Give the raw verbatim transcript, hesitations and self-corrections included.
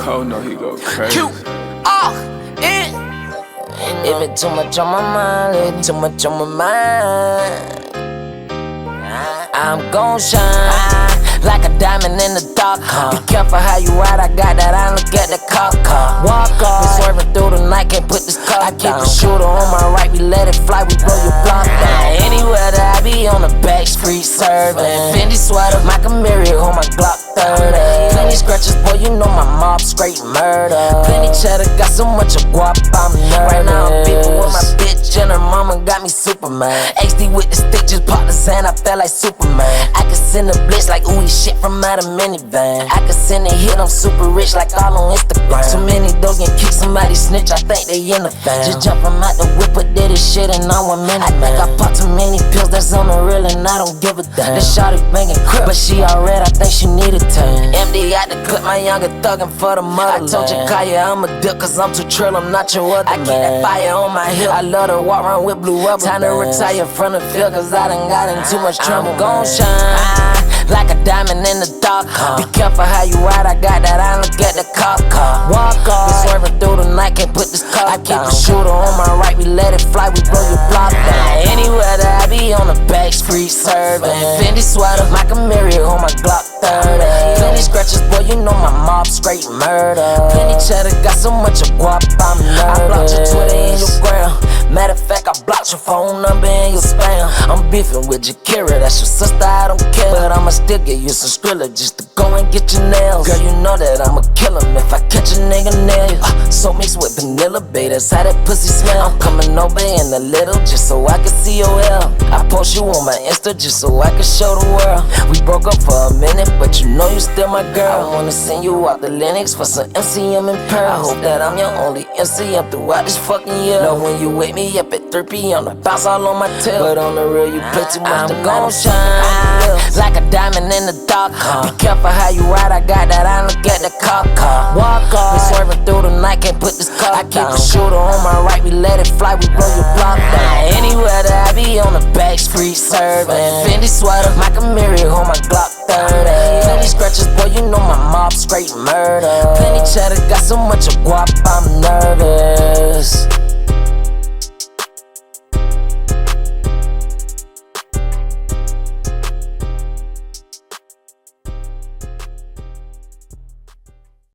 Cole know he go crazy. Q, oh, it. It been too much on my mind, it too much on my mind. I'm gon' shine like a diamond in the dark. Be careful how you ride, I got that eye, look at the cop car. Walk off, been swerving through the night, can't put this car I keep down. A shooter on my right, we let it fly, we blow your block down. Anywhere that I be on the back street serving. Fendi sweater, my Camry on my Glock thirty. Plenty scratches, boy, you know my mob straight murder. Plenty cheddar, got so much of guap, I'm nervous. Right now I'm beefing with my bitch and her mama got me Superman. H D with the stick, just popped the sand, I felt like Superman. I could send a blitz like ooey shit from out a minivan. I could send a hit, I'm super rich like all on Instagram. Too many dogs can kick somebody snitch, I think they in the fan. Just jump from out the whip, but did this shit in all one minute. I think I popped too many pills, that's on the real and I don't give a damn. The shawty banging crib, but she already, I think she need a tan. M D out the clip, my younger thuggin' for the motherland. I told you, Kaya, I'm a dick, cause I'm too trill, I'm not your other I man. I keep that fire on my hip, I love to walk around with blue rubber. Time to retire in front of Phil, cause I done got in too much trouble. I'm gon' shine like a diamond in the dark. Be careful how you ride, I got that eye, look at the cop car. Walk off, been swerving through the night, can't put this car I keep down. A shooter on my right, we let it fly, we blow your block down. Anywhere that I be on the back street serving. Fendi sweater, my Camry on my Glock thirty. Plenty scratches, boy, you know my mob straight murder. Plenty cheddar, got so much of guap, I'm nervous. I blocked your Twitter and your gram. Matter of fact, I blocked your phone number and your spam. I'm beefing with Jakira, that's your sister, I don't care. But I'ma still give you some Skrilla just to go and get your nails. Girl, you know that I'ma kill him if I catch a nigga nail you. uh, So mixed with vanilla, babe, that's how that pussy smell. I'm coming over in a little just so I can see your L. I post you on my Insta just so I can show the world. We broke up for a minute, but you know you still my girl. I wanna send you out the Linux for some M C M and Pearl. I hope that I'm your only M C M throughout this fucking year. Know when you wake me up at three P M, I bounce all on my tail. But on the real, you play too much. I'm gon' shine like a diamond in the dark. Be careful how you ride, I got that eye, look at the cop car. Walk off, been swerving through the night, can't put this car I keep down. A shooter on my right, we let it fly, we blow your block down. Anywhere that I be on the back street serving. Fendi sweater, my Camry on my Glock thirty. Plenty scratches, boy, you know my mob straight murder. Plenty cheddar, got so much of guap,